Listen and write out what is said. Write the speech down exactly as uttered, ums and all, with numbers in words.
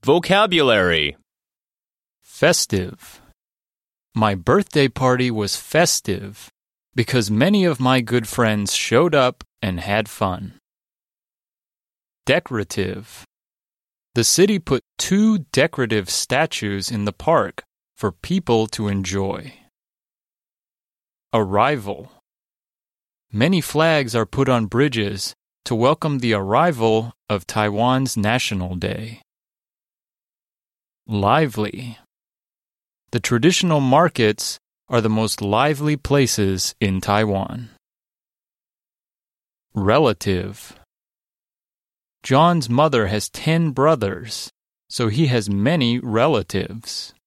Vocabulary. Festive. My birthday party was festive because many of my good friends showed up and had fun. Decorative. The city put two decorative statues in the park for people to enjoy. Arrival. Many flags are put on bridges to welcome the arrival of Taiwan's National Day. Lively. The traditional markets are the most lively places in Taiwan. Relative. John's mother has ten brothers, so he has many relatives.